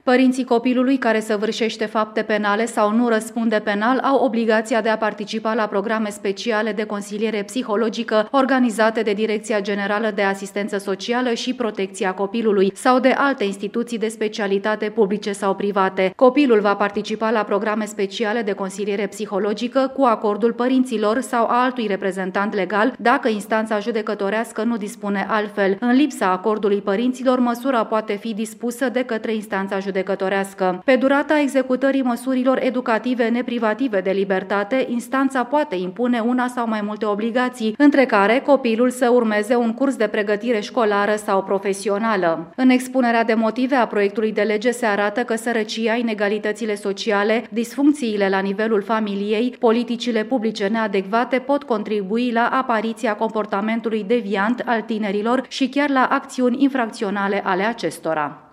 Părinții copilului care săvârșește fapte penale sau nu răspunde penal au obligația de a participa la programe speciale de consiliere psihologică organizate de Direcția Generală de Asistență Socială și Protecția Copilului sau de alte instituții de specialitate publice sau private. Copilul va participa la programe speciale de consiliere psihologică cu acordul părinților sau a altui reprezentant legal dacă instanța judecătorească nu dispune altfel. În lipsa acordului părinților, măsura poate fi dispusă de către instanța judecătorească. Pe durata executării măsurilor educative neprivative de libertate, instanța poate impune una sau mai multe obligații, între care copilul să urmeze un curs de pregătire școlară sau profesională. În expunerea de motive a proiectului de lege se arată că sărăcia, inegalitățile sociale, disfuncțiile la nivelul familiei, politicile publice neadecvate pot contribui la apariția comportamentului deviant al tinerilor și chiar la acțiuni infracționale ale acestora.